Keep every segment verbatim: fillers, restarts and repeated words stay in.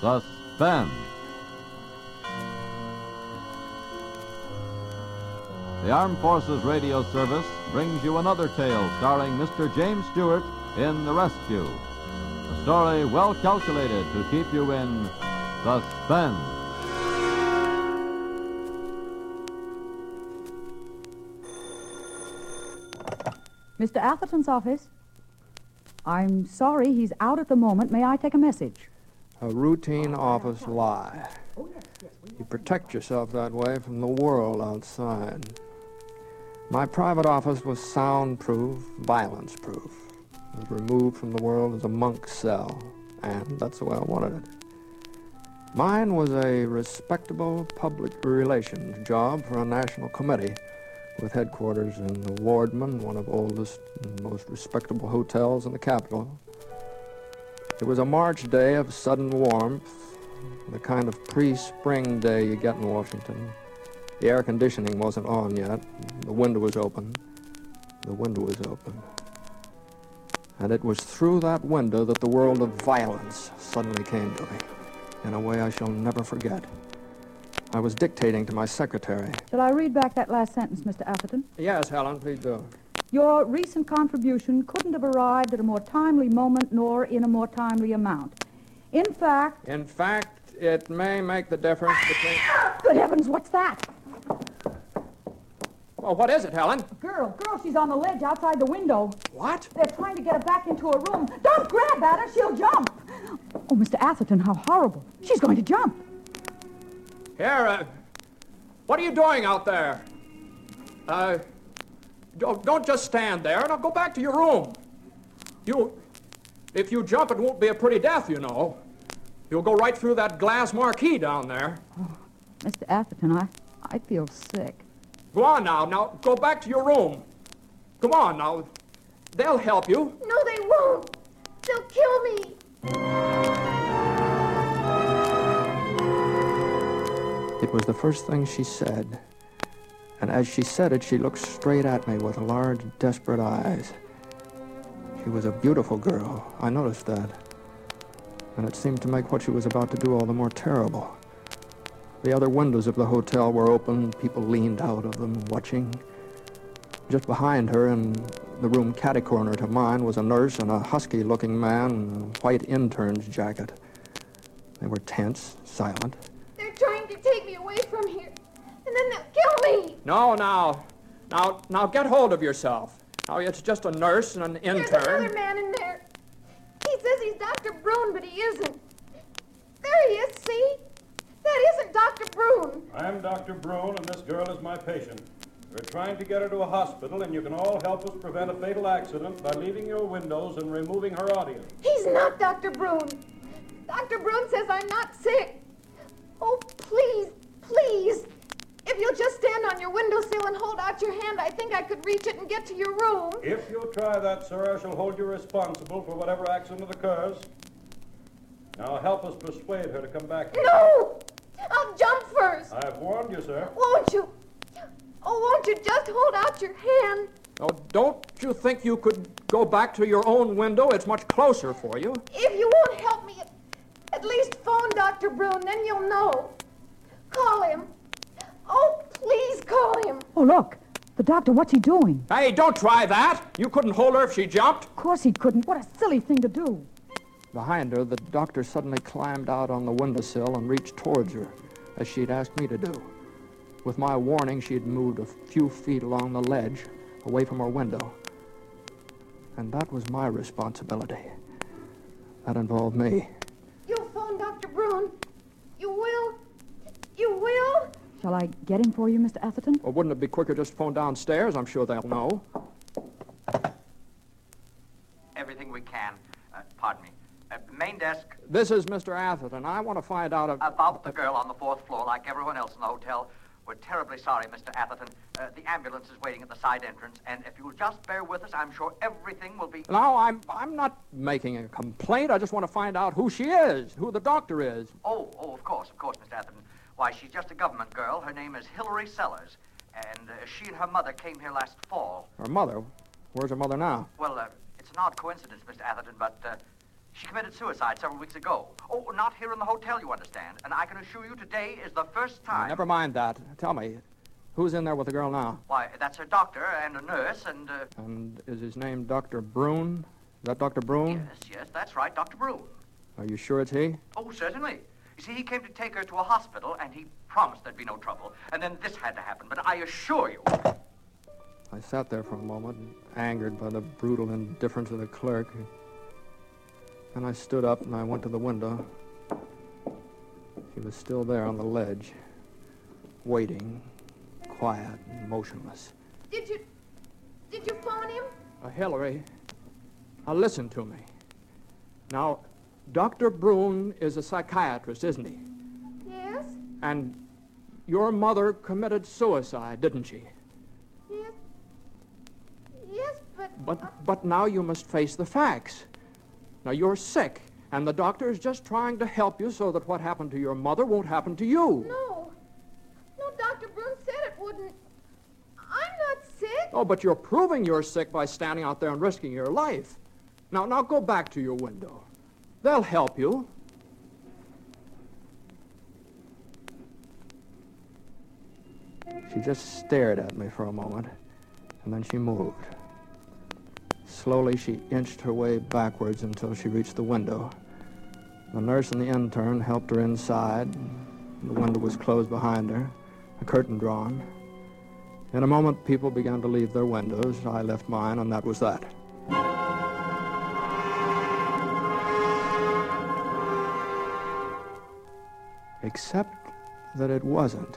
Suspense. The Armed Forces Radio Service brings you another tale starring Mister James Stewart in The Rescue. A story well calculated to keep you in suspense. Mister Atherton's office? I'm sorry, he's out at the moment. May I take a message? A routine office lie. You protect yourself that way from the world outside. My private office was soundproof, violence-proof. It was removed from the world as a monk's cell, and that's the way I wanted it. Mine was a respectable public relations job for a national committee with headquarters in the Wardman, one of the oldest and most respectable hotels in the capital. It was a March day of sudden warmth, the kind of pre-spring day you get in Washington. The air conditioning wasn't on yet. The window was open. The window was open. And it was through that window that the world of violence suddenly came to me, in a way I shall never forget. I was dictating to my secretary. Shall I read back that last sentence, Mister Atherton? Yes, Helen, please do. Your recent contribution couldn't have arrived at a more timely moment nor in a more timely amount. In fact... In fact, it may make the difference between... Good heavens, what's that? Well, what is it, Helen? Girl, girl, she's on the ledge outside the window. What? They're trying to get her back into her room. Don't grab at her, she'll jump. Oh, Mister Atherton, how horrible. She's going to jump. Here, uh, what are you doing out there? Uh, don't, don't just stand there. Now go back to your room. You, if you jump, it won't be a pretty death, you know. You'll go right through that glass marquee down there. Oh, Mister Atherton, I, I feel sick. Go on now. Now, go back to your room. Come on now. They'll help you. No, they won't. They'll kill me. It was the first thing she said. And as she said it, she looked straight at me with large, desperate eyes. She was a beautiful girl. I noticed that. And it seemed to make what she was about to do all the more terrible. The other windows of the hotel were open. People leaned out of them, watching. Just behind her, in the room catty-corner to mine, was a nurse and a husky-looking man in a white intern's jacket. They were tense, silent. They're trying to take me away from here, and then they'll kill me. No, now. Now, now get hold of yourself. Now, it's just a nurse and an intern. There's another man in there. He says he's Doctor Brune, but he isn't. There he is, see? That isn't Doctor Brune. I'm Doctor Brune, and this girl is my patient. We're trying to get her to a hospital, and you can all help us prevent a fatal accident by leaving your windows and removing her audience. He's not Doctor Brune. Doctor Brune says I'm not sick. Oh, please, please. If you'll just stand on your windowsill and hold out your hand, I think I could reach it and get to your room. If you'll try that, sir, I shall hold you responsible for whatever accident occurs. Now help us persuade her to come back here. No! I'll jump first. I've warned you, sir. Won't you? Oh, won't you just hold out your hand? Oh, don't you think you could go back to your own window? It's much closer for you. If you won't help me, at least phone Doctor Brune, then you'll know. Call him. Oh, please call him. Oh, look. The doctor, what's he doing? Hey, don't try that. You couldn't hold her if she jumped. Of course he couldn't. What a silly thing to do. Behind her, the doctor suddenly climbed out on the windowsill and reached towards her, as she'd asked me to do. With my warning, she'd moved a few feet along the ledge, away from her window. And that was my responsibility. That involved me. You'll phone Doctor Brune. You will? You will? Shall I get him for you, Mister Atherton? Well, wouldn't it be quicker just to phone downstairs? I'm sure they'll know. Everything we can. Uh, pardon me. Uh, main desk. This is Mister Atherton. I want to find out... A... About the girl on the fourth floor, like everyone else in the hotel. We're terribly sorry, Mister Atherton. Uh, the ambulance is waiting at the side entrance, and if you'll just bear with us, I'm sure everything will be... No, I'm I'm not making a complaint. I just want to find out who she is, who the doctor is. Oh, oh, of course, of course, Mister Atherton. Why, she's just a government girl. Her name is Hilary Sellers, and uh, she and her mother came here last fall. Her mother? Where's her mother now? Well, uh, it's an odd coincidence, Mister Atherton, but uh, She committed suicide several weeks ago. Oh, not here in the hotel, you understand. And I can assure you today is the first time... Now, never mind that. Tell me, who's in there with the girl now? Why, that's her doctor and a nurse and... Uh... And is his name Doctor Brune? Is that Doctor Brune? Yes, yes, that's right, Doctor Brune. Are you sure it's he? Oh, certainly. You see, he came to take her to a hospital, and he promised there'd be no trouble. And then this had to happen, but I assure you... I sat there for a moment, angered by the brutal indifference of the clerk. Then I stood up and I went to the window. She was still there on the ledge, waiting, quiet and motionless. Did you... did you phone him? Uh, Hillary, now listen to me. Now, Doctor Brune is a psychiatrist, isn't he? Yes? And your mother committed suicide, didn't she? Yes. Yes, but... But, uh, but now you must face the facts. Now, you're sick, and the doctor is just trying to help you so that what happened to your mother won't happen to you. No. No, Doctor Brune said it wouldn't. I'm not sick. Oh, but you're proving you're sick by standing out there and risking your life. Now, now go back to your window. They'll help you. She just stared at me for a moment, and then she moved. Slowly, she inched her way backwards until she reached the window. The nurse and the intern helped her inside. The window was closed behind her, a curtain drawn. In a moment, people began to leave their windows. I left mine, and that was that. Except that it wasn't.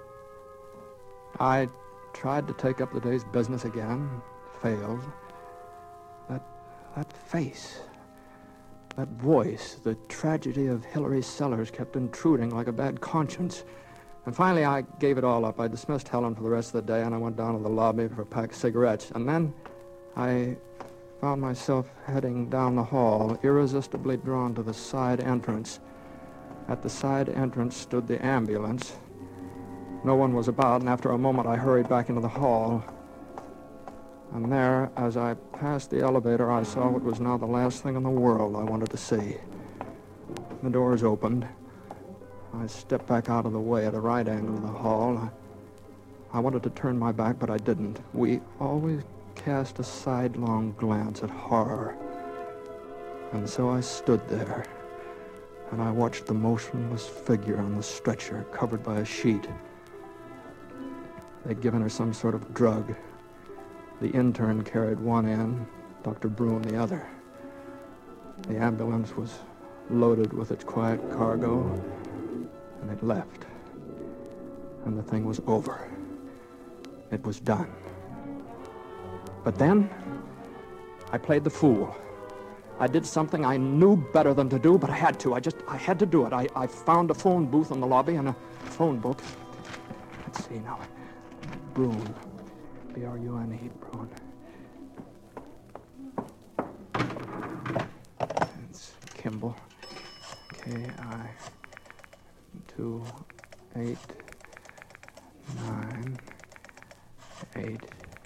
I tried to take up the day's business again, failed. That, that face, that voice, the tragedy of Hillary Sellers kept intruding like a bad conscience. And finally, I gave it all up. I dismissed Helen for the rest of the day, and I went down to the lobby for a pack of cigarettes. And then I found myself heading down the hall, irresistibly drawn to the side entrance. At the side entrance stood the ambulance. No one was about, and after a moment, I hurried back into the hall. And there, as I passed the elevator, I saw what was now the last thing in the world I wanted to see. The doors opened. I stepped back out of the way at a right angle of the hall. I, I wanted to turn my back, but I didn't. We always cast a sidelong glance at horror. And so I stood there, and I watched the motionless figure on the stretcher, covered by a sheet. They'd given her some sort of drug. The intern carried one end, Doctor Brune the other. The ambulance was loaded with its quiet cargo, and it left. And the thing was over. It was done. But then, I played the fool. I did something I knew better than to do, but I had to. I just, I had to do it. I, I found a phone booth in the lobby and a phone book. Let's see now. Brune. B R U N E, Brune. It's Kimball. K I two eight nine eight.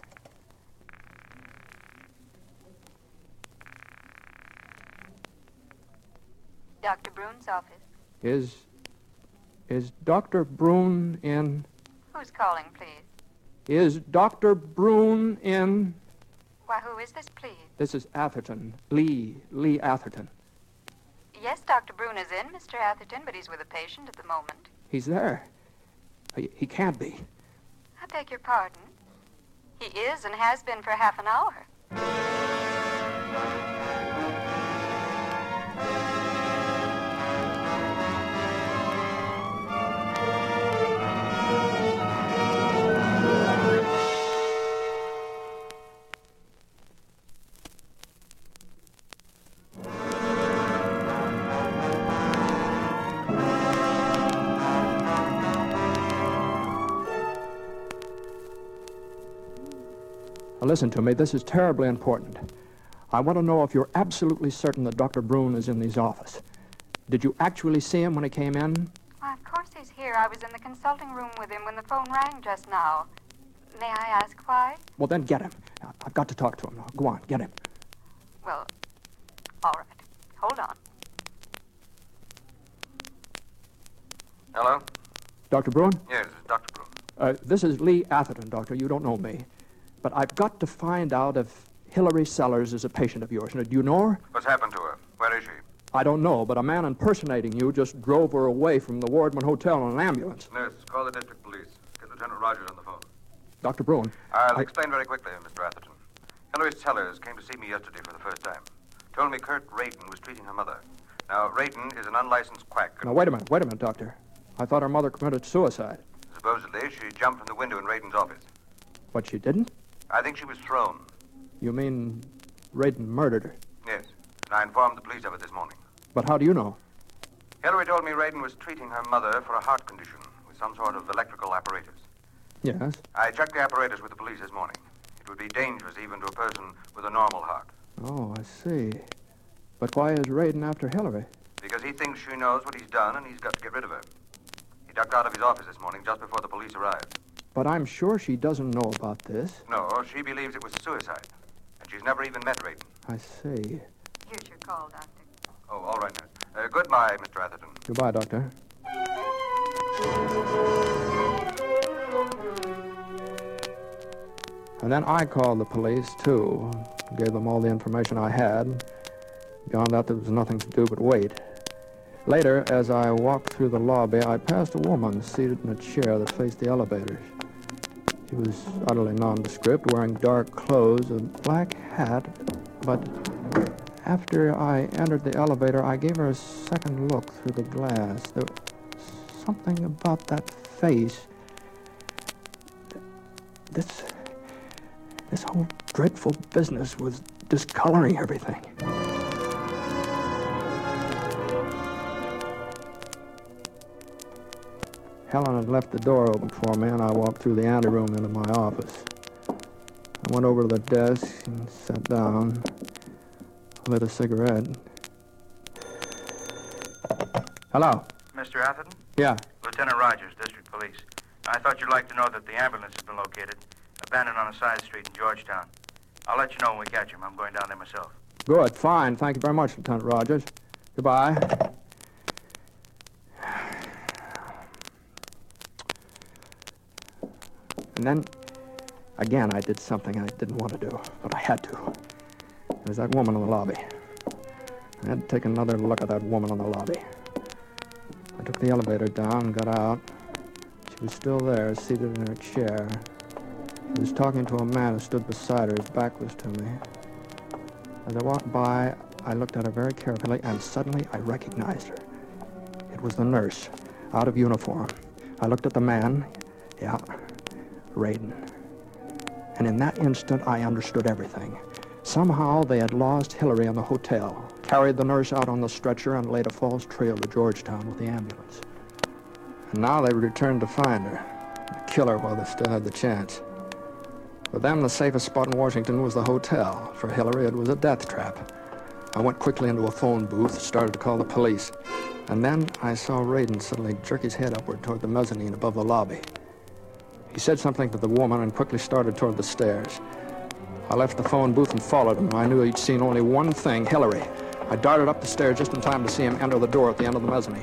Doctor Brune's office. Is, is Doctor Brune in? Who's calling, please? Is Doctor Brune in? Why, who is this, please? This is Atherton. Lee. Lee Atherton. Yes, Doctor Brune is in, Mister Atherton, but he's with a patient at the moment. He's there. He, he can't be. I beg your pardon. He is and has been for half an hour. Now listen to me, this is terribly important. I want to know if you're absolutely certain that Doctor Brune is in his office. Did you actually see him when he came in? Why, of course he's here. I was in the consulting room with him when the phone rang just now. May I ask why? Well, then get him. I've got to talk to him now. Go on, get him. Well, all right. Hold on. Doctor Bruin? Yes, Doctor Bruin. Uh, this is Lee Atherton, Doctor. You don't know me. But I've got to find out if Hillary Sellers is a patient of yours. Now, do you know her? What's happened to her? Where is she? I don't know, but a man impersonating you just drove her away from the Wardman Hotel in an ambulance. Nurse, call the district police. Get Lieutenant Rogers on the phone. Doctor Bruin. I'll I... explain very quickly, Mister Atherton. Hillary Sellers came to see me yesterday for the first time. Told me Kurt Radin was treating her mother. Now, Radin is an unlicensed quack. Now, wait a minute, wait a minute, Doctor. I thought her mother committed suicide. Supposedly, she jumped from the window in Radin's office. But she didn't? I think she was thrown. You mean Radin murdered her? Yes, and I informed the police of it this morning. But how do you know? Hillary told me Radin was treating her mother for a heart condition with some sort of electrical apparatus. Yes. I checked the apparatus with the police this morning. It would be dangerous even to a person with a normal heart. Oh, I see. But why is Radin after Hillary? Because he thinks she knows what he's done and he's got to get rid of her. He ducked out of his office this morning just before the police arrived. But I'm sure she doesn't know about this. No, she believes it was suicide. And she's never even met Radin. I see. Here's your call, Doctor. Oh, all right, nurse. Uh, goodbye, Mister Atherton. Goodbye, Doctor. And then I called the police, too. Gave them all the information I had. Beyond that, there was nothing to do but wait. Later, as I walked through the lobby, I passed a woman seated in a chair that faced the elevators. She was utterly nondescript, wearing dark clothes, a black hat, but after I entered the elevator, I gave her a second look through the glass. There was something about that face. This, this whole dreadful business was discoloring everything. Helen had left the door open for me, and I walked through the anteroom into my office. I went over to the desk and sat down, lit a cigarette. Hello? Mister Atherton? Yeah. Lieutenant Rogers, District Police. I thought you'd like to know that the ambulance has been located, abandoned on a side street in Georgetown. I'll let you know when we catch him. I'm going down there myself. Good, fine. Thank you very much, Lieutenant Rogers. Goodbye. And then, again, I did something I didn't want to do, but I had to. There was that woman in the lobby. I had to take another look at that woman in the lobby. I took the elevator down and got out. She was still there, seated in her chair. She was talking to a man who stood beside her. His back was to me. As I walked by, I looked at her very carefully, and suddenly I recognized her. It was the nurse, out of uniform. I looked at the man. Yeah. Radin. And in that instant, I understood everything. Somehow, they had lost Hillary in the hotel, carried the nurse out on the stretcher, and laid a false trail to Georgetown with the ambulance. And now they returned to find her, and kill her while they still had the chance. For them, the safest spot in Washington was the hotel. For Hillary, it was a death trap. I went quickly into a phone booth, started to call the police. And then I saw Radin suddenly jerk his head upward toward the mezzanine above the lobby. He said something to the woman and quickly started toward the stairs. I left the phone booth and followed him. I knew he'd seen only one thing, Hillary. I darted up the stairs just in time to see him enter the door at the end of the mezzanine.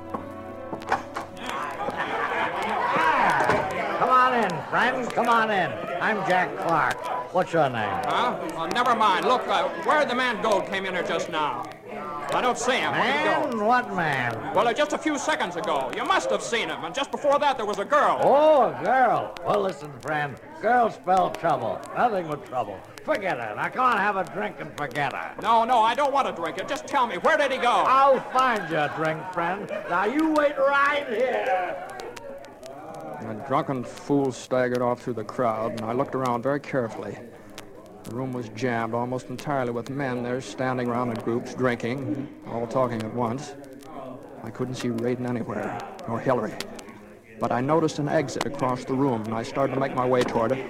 Come on in, friend. Come on in. I'm Jack Clark. What's your name? Huh? Well, never mind. Look, uh, where'd the man go came in here just now? I don't see him. Where'd he go? Man? What man? Well, uh, just a few seconds ago. You must have seen him. And just before that, there was a girl. Oh, a girl. Well, listen, friend. Girls spell trouble. Nothing but trouble. Forget her. Now, come on, have a drink and forget her. No, no, I don't want to drink it. Just tell me, where did he go? I'll find you a drink, friend. Now, you wait right here. A drunken fool staggered off through the crowd, and I looked around very carefully. The room was jammed almost entirely with men there standing around in groups, drinking, all talking at once. I couldn't see Radin anywhere, nor Hillary. But I noticed an exit across the room, and I started to make my way toward it.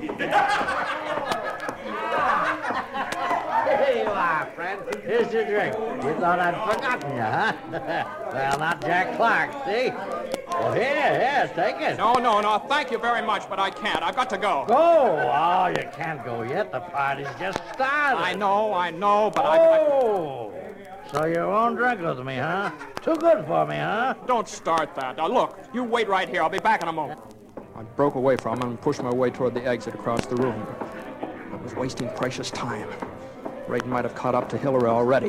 Here you are, friend. Here's your drink. You thought I'd forgotten you, huh? Well, not Jack Clark, see? Well, here, here, take it. No, no, no, thank you very much, but I can't. I've got to go. Go? Oh, you can't go yet. The party's just started. I know, I know, but oh. I... So you won't drink with me, huh? Too good for me, huh? Don't start that. Now, look, you wait right here. I'll be back in a moment. I broke away from him and pushed my way toward the exit across the room. I was wasting precious time. Raiden might have caught up to Hillary already.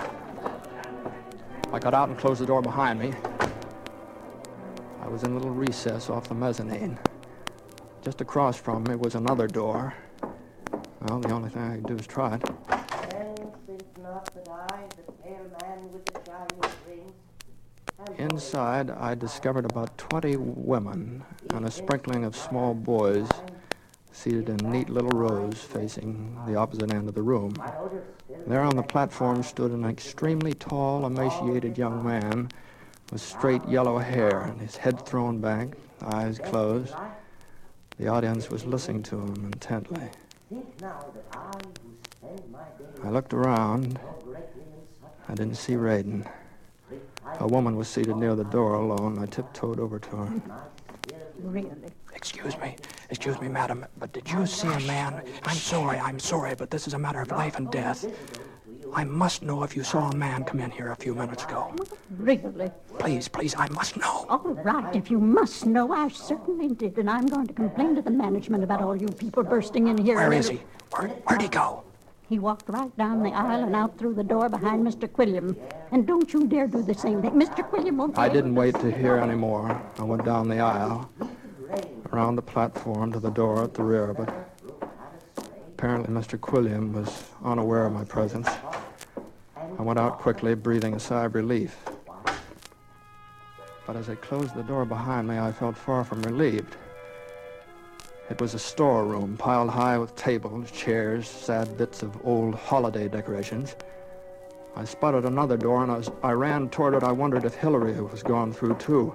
I got out and closed the door behind me. I was in a little recess off the mezzanine. Just across from me was another door. Well, the only thing I could do is try it. Inside, I discovered about twenty women and a sprinkling of small boys seated in neat little rows facing the opposite end of the room. There on the platform stood an extremely tall, emaciated young man with straight yellow hair and his head thrown back, eyes closed. The audience was listening to him intently. I looked around. I didn't see Raiden. A woman was seated near the door alone. I tiptoed over to her. Really? Excuse me. Excuse me, madam, but did you see a man? I'm sorry, I'm sorry, but this is a matter of life and death. I must know if you saw a man come in here a few minutes ago. Really? Please, please, I must know. All right, if you must know, I certainly did, and I'm going to complain to the management about all you people bursting in here. Where is he? Where, where'd he go? He walked right down the aisle and out through the door behind Mister Quilliam. And don't you dare do the same thing. Mister Quilliam won't... I didn't wait to hear any more. I went down the aisle, around the platform to the door at the rear, but apparently Mister Quilliam was unaware of my presence. I went out quickly, breathing a sigh of relief. But as I closed the door behind me, I felt far from relieved. It was a storeroom piled high with tables, chairs, sad bits of old holiday decorations. I spotted another door, and as I ran toward it, I wondered if Hillary was gone through, too.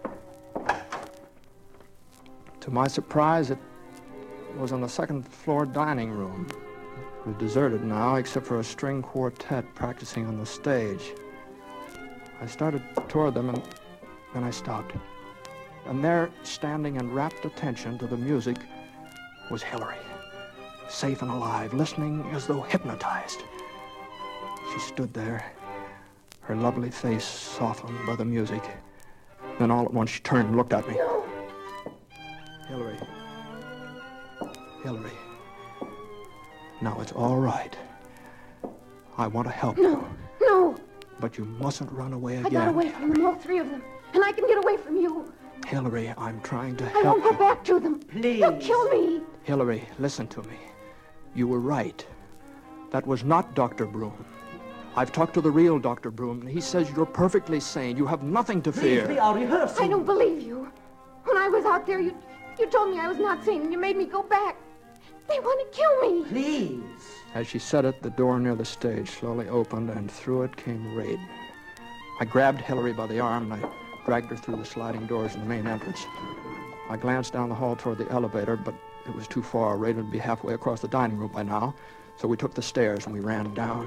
To my surprise, it was in the second-floor dining room. It was deserted now, except for a string quartet practicing on the stage. I started toward them, and then I stopped. And there, standing in rapt attention to the music, was Hillary, safe and alive, listening as though hypnotized. She stood there, her lovely face softened by the music. Then all at once she turned and looked at me. Hillary. Hillary. Now it's all right. I want to help no, you. No, no. But you mustn't run away again. I got away from them, all three of them. And I can get away from you. Hillary, I'm trying to I help won't go you. back to them. Please. They'll kill me. Hillary, listen to me. You were right. That was not Doctor Broom. I've talked to the real Doctor Broom, and he says you're perfectly sane. You have nothing to fear. Please, we are rehearsing. I don't believe you. When I was out there, you, you told me I was not sane, and you made me go back. They want to kill me. Please. As she said it, the door near the stage slowly opened, and through it came Raiden. I grabbed Hillary by the arm, and I dragged her through the sliding doors in the main entrance. I glanced down the hall toward the elevator, but it was too far. Raiden would be halfway across the dining room by now, so we took the stairs and we ran down.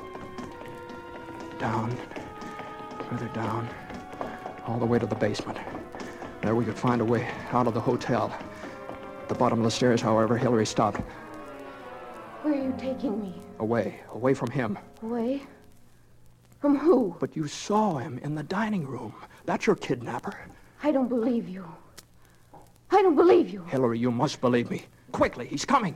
Down, further down, all the way to the basement. There we could find a way out of the hotel. At the bottom of the stairs, however, Hillary stopped. Where are you taking me? Away, away from him. Away? From who? But you saw him in the dining room. That's your kidnapper. I don't believe you. I don't believe you. Hillary, you must believe me. Quickly, he's coming.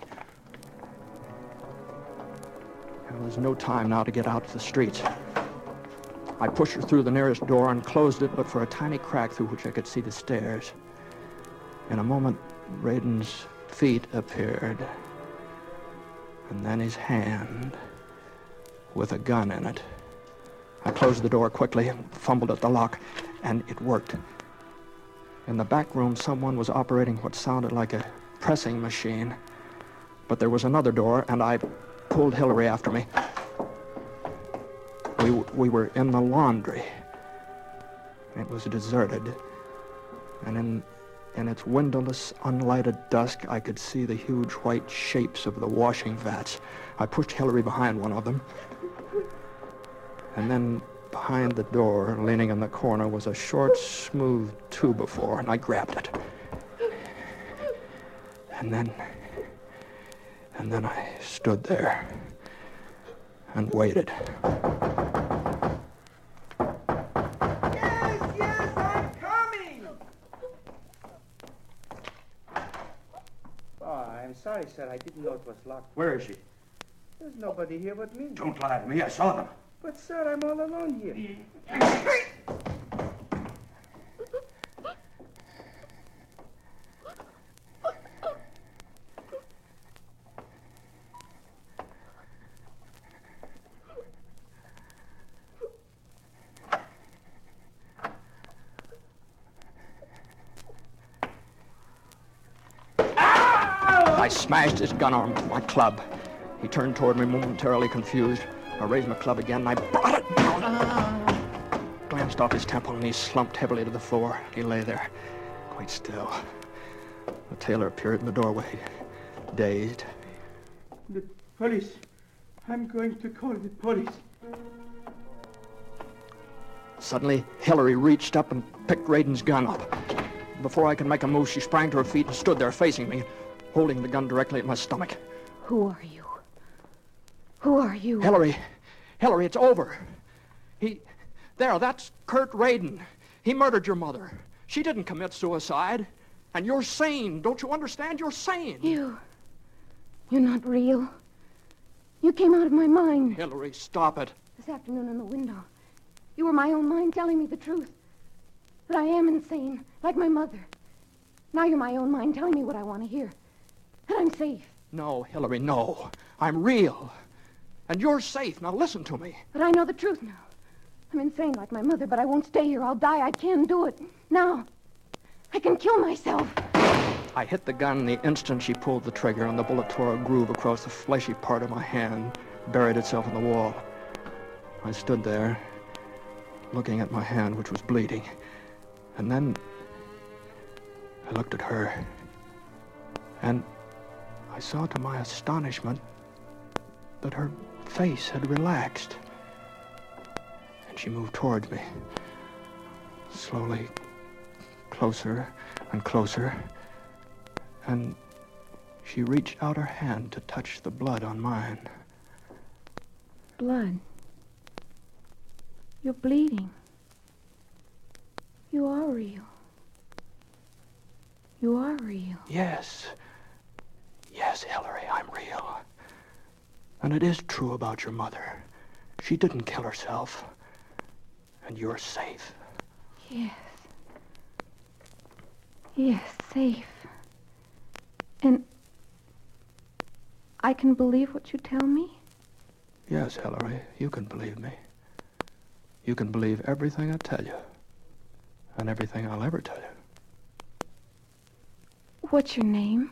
There was no time now to get out to the streets. I pushed her through the nearest door and closed it, but for a tiny crack through which I could see the stairs. In a moment, Raiden's feet appeared, and then his hand with a gun in it. I closed the door quickly and fumbled at the lock, and it worked. In the back room, someone was operating what sounded like a pressing machine, but there was another door, and I pulled Hillary after me. We, we were in the laundry. It was deserted, and in, in its windowless, unlighted dusk, I could see the huge white shapes of the washing vats. I pushed Hillary behind one of them, and then behind the door, leaning in the corner, was a short, smooth two-by-four, and I grabbed it. And then, and then I stood there and waited. sorry, sir. I didn't know it was locked. Where is she? There's nobody here but me. Don't lie to me. I saw them. But, sir, I'm all alone here. I smashed his gun arm with my club. He turned toward me momentarily confused. I raised my club again and I brought it down. Ah. Glanced off his temple and he slumped heavily to the floor. He lay there, quite still. The tailor appeared in the doorway, dazed. The police. I'm going to call the police. Suddenly, Hillary reached up and picked Radin's gun up. Before I could make a move, she sprang to her feet and stood there facing me, holding the gun directly at my stomach. Who are you? Who are you? Hillary. Hillary, it's over. He... There, that's Kurt Radin. He murdered your mother. She didn't commit suicide. And you're sane. Don't you understand? You're sane. You... You're not real. You came out of my mind. Hillary, stop it. This afternoon in the window. You were my own mind telling me the truth. That I am insane, like my mother. Now you're my own mind telling me what I want to hear. That I'm safe. No, Hillary, no. I'm real. And you're safe. Now listen to me. But I know the truth now. I'm insane like my mother, but I won't stay here. I'll die. I can do it. Now. I can kill myself. I hit the gun the instant she pulled the trigger, and the bullet tore a groove across the fleshy part of my hand, buried itself in the wall. I stood there, looking at my hand, which was bleeding. And then I looked at her, and I saw to my astonishment that her face had relaxed. And she moved towards me, slowly, closer and closer. And she reached out her hand to touch the blood on mine. Blood? You're bleeding. You are real. You are real. Yes. Yes, Hillary, I'm real. And it is true about your mother. She didn't kill herself. And you're safe. Yes. Yes, safe. And I can believe what you tell me? Yes, Hillary, you can believe me. You can believe everything I tell you. And everything I'll ever tell you. What's your name?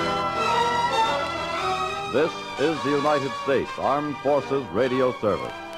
This is the United States Armed Forces Radio Service.